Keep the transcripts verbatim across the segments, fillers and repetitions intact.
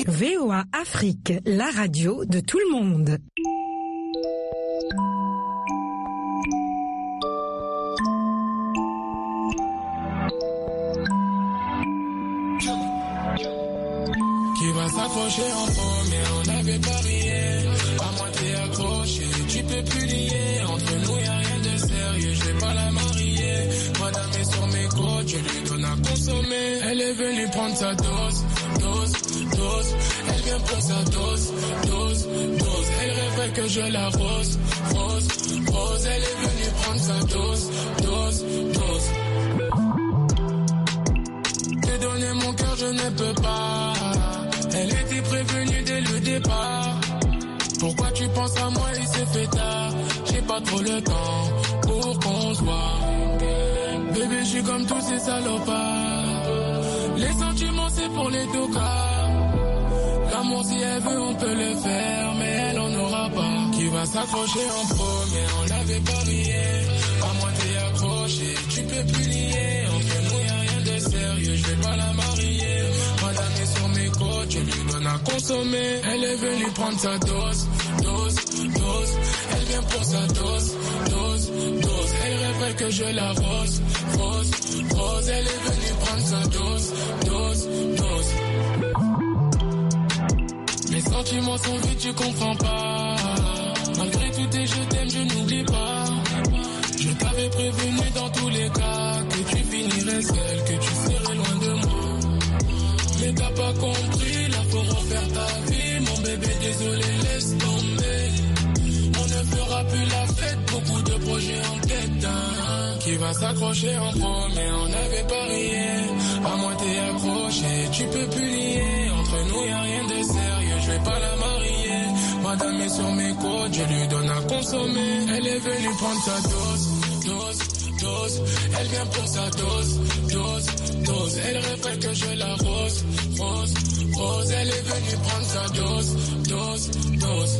V O A Afrique, la radio de tout le monde. Qui va s'accrocher en premier, on n'avait pas rien. À moitié accroché, tu peux plus lier. Entre nous y'a rien de sérieux, je vais pas la marier. Madame est sur mes côtes, je lui donne à consommer. Elle est venue prendre sa dose, dose, dose. Elle vient prendre sa dose, dose, dose. Elle rêverait que je la rose, rose, rose. Elle est venue prendre sa dose, dose, dose. Te donner mon cœur, je ne peux pas. Elle était prévenue dès le départ. Pourquoi tu penses à moi, il s'est fait tard. J'ai pas trop le temps pour qu'on se voit. Bébé, je suis comme tous ces salopards. Les sentiments, c'est pour les tocards. L'amour, si elle veut, on peut le faire, mais elle en aura pas. Qui va s'accrocher en premier, on n'avait pas rien. À moi, t'es accroché, tu peux plus lier. Entre nous, y'a rien de sérieux, je vais pas la marier. Madame est sur mes côtes, je lui donne à consommer. Elle est venue prendre sa dose, dose, dose. Elle vient pour sa dose, dose, dose. Elle rêverait que je la rose, rose, rose. Elle est venue prendre sa dose, dose, dose. Mes sentiments sont vides, tu comprends pas. Malgré tout tes je t'aime, je n'oublie pas. Je t'avais prévenu dans tous les cas que tu finirais seul, que tu serais loin de moi. Mais t'as pas compris, là faut refaire ta vie. Mon bébé, désolé, laisse tomber. On ne fera plus la fête, beaucoup de projets en tête, hein. Qui va s'accrocher en premier, on n'avait pas rien. À moi t'es accroché, tu peux plus lier. Entre nous y'a rien de sérieux, je vais pas la marier. Madame est sur mes côtes, je lui donne à consommer. Elle est venue prendre sa dose, dose, dose. Elle vient pour sa dose, dose, dose. Elle rêverait que je la rose, rose, rose. Elle est venue prendre sa dose, dose, dose.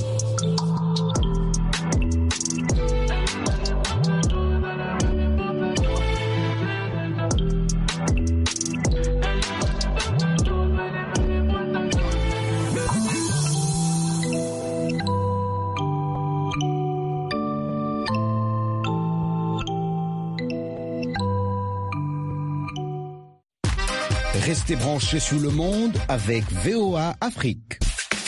Restez branchés sur le monde avec V O A Afrique.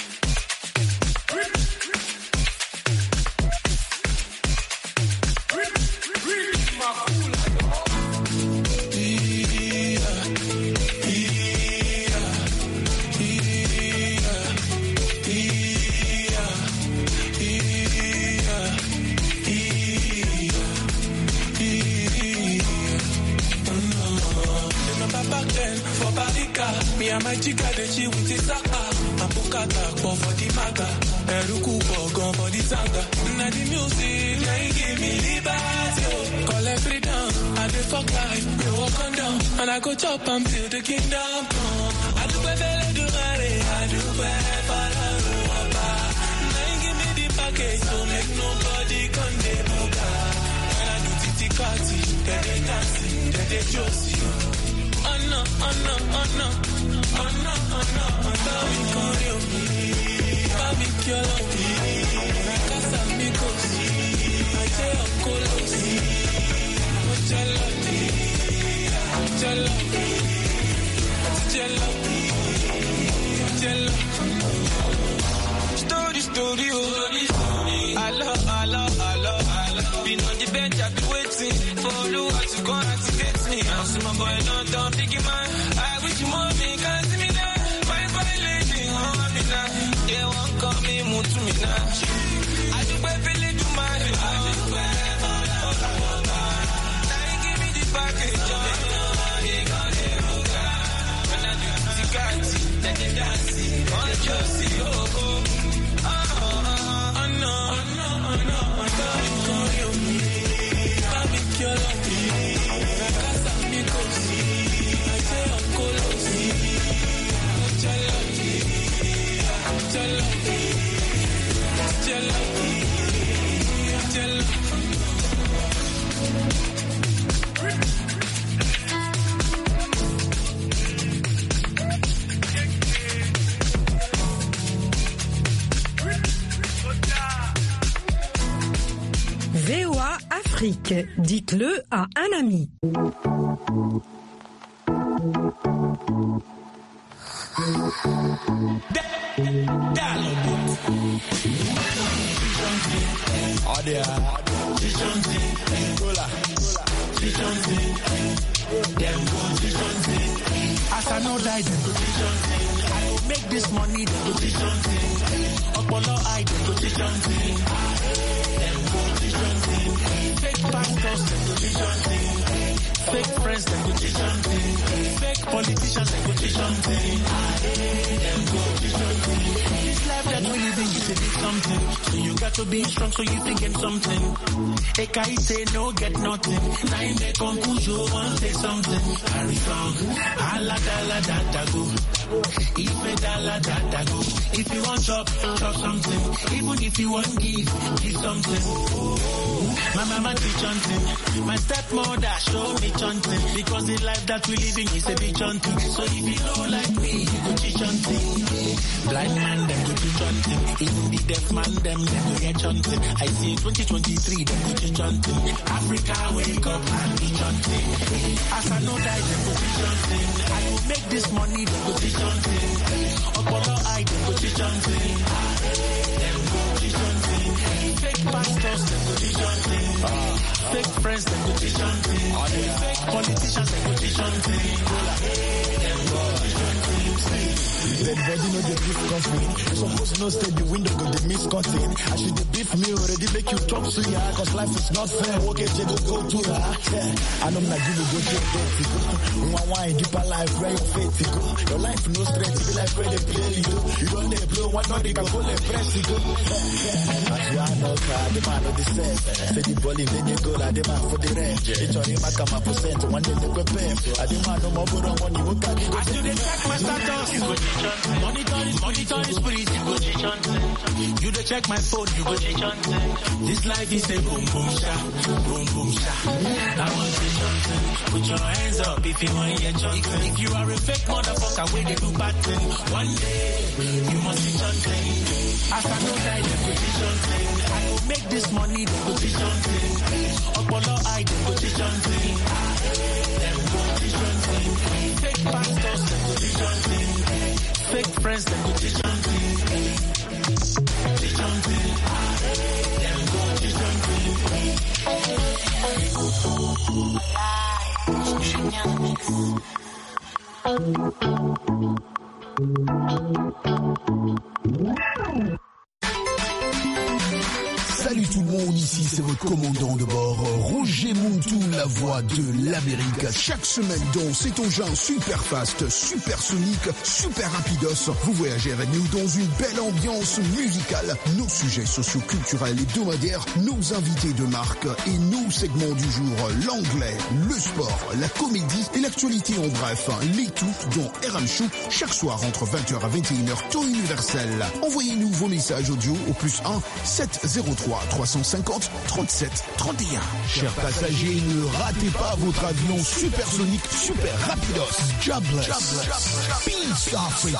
Me and my chica, they chill with the saka. Apokata, for for the maga. Eruku, for gun for the sanga. Now the music, now you give me liberty. Call every down, and they fuck life. They walk on down, and I go chop them till the kingdom come. I do better do money, I do better for the wapa. Now you give me the package, so make nobody come the boga. When I do titi kati, then they dancing, then they josie. Oh no, oh no, oh no, oh no, oh no, oh no, we call you, barbecue, casa amigos, aje ocolos, jello, jello, jello, jello. Story, story, oh, hello, hello, hello, hello. Been on the bench, I've been waiting for the world to come and get me. I see my boy, don't, don't think it, man. I wish you more me, can't see me now. My boy, lady, oh, I'm in now. Yeah, won't call me, move to me now. I do wait for you to my head. I do wait for you. Now you give me the package, oh, you got it, oh, God. When I do the guys, then they dance, on the jersey, oh, oh. Oh, oh, oh, oh, no, oh, no, oh, no, oh, no, we call you. Barbecue, casa amigos, aje ocolos, jello, jello, jello, jello. Afrique, dites-le à un ami. As I know that I will make this money, the position thing. Apollo, I the position thing. Them position thing. Fake pastors, the position thing. Fake friends, the position thing. Fake politicians, the position thing. Them position thing. This life that we living is a big something. So you got to be strong so you think in something. A guy say no, get nothing. Now you make conclusion, one say something. Harry song, ala da la da da go. If a da la da da go. If you want chop, chop something. Even if you want give, give something. My mama teach something. My stepmother show me something. Because the life that we living is a big something. So if you don't like me, you go teach something. Blind man, them go teach something. Even the deaf man, them, them go get something. I see twenty twenty-three, them go teach something. Africa, wake up and teach something. As I know that, them go teach something. I will make this money, them go teach something. Apollo, I, them go teach something. Them go teach something. Fake pastors, them go teach something. Fake friends, them go teach something. Fake politicians, them go teach something. Them go teach something. Dead body no dey beef coffee. You suppose no stay the window go dey miss cutting. I should dey beef me already make you talk to ya. Cause life is not fair. Okay, je go go to ya. Yeah. I know na give you go to your go. One wine deeper life where your faith go. Your life no straight to be like where they play you. You don't dey blow one not they can go let press you go. As you are no car, the man of the set. Say the ball in then you go like the man for the rent. It's on him I come up percent one day they prepare. I demand no more money. What can you do? I should check my status. You go monitor this, monitor this spirit, you go teach. You dey check my phone, you go teach. This life is a boom boom shot, boom boom shot. I want to something. Put your hands up if you want to get something. If you are a fake motherfucker, where they do bad thing. One day, you must teach something. As I know that you go teach something. I will make this money, they go teach something. Apollo, I they go teach something. Them go teach something. Fake pastors, they go teach something. Fake friends, they go teach something. Teach something. Them go teach Salut tout le monde, ici c'est votre commandant de bord, Roger Montou, la voix de l'Amérique. Chaque semaine dans cet engin super fast, super sonique, super rapidos, vous voyagez avec nous dans une belle ambiance musicale. Nos sujets socio-culturels hebdomadaires, nos invités de marque et nos segments du jour, l'anglais, le sport, la comédie et l'actualité en bref. Les tout dans R M Show, chaque soir entre vingt heures à vingt et une heures, temps universel. Envoyez-nous vos messages audio au plus un sept zéro trois trois cent cinquante trente-sept trente et un. Chers passagers, ne ratez pas votre avion supersonique, super rapidos. Jobless. Jobless. Peace Africa.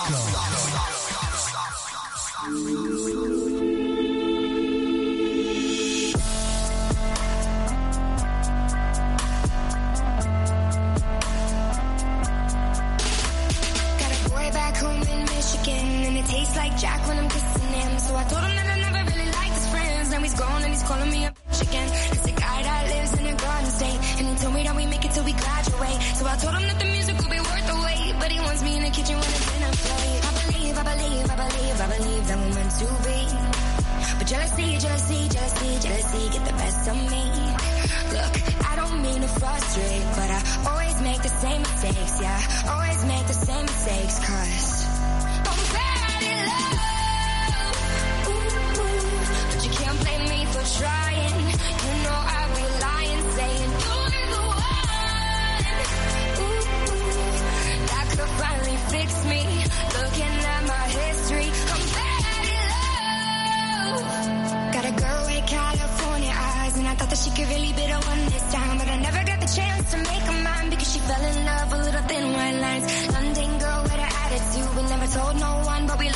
Got a boy back home in Michigan, and it tastes like Jack when I'm kissing him. So I told him that I never really liked his friends. Now he's gone and he's calling me a bitch again. It's a guy that lives in a garden state, and he told me that we make it till we graduate. So I told him that the music will be worth the wait, but he wants me in the kitchen when it's dinner plate. I believe, I believe, I believe, I believe that we're meant to be. But jealousy, jealousy, jealousy, jealousy get the best of me. Look, I don't mean to frustrate, but I always make the same mistakes, yeah. Always make the same mistakes, cause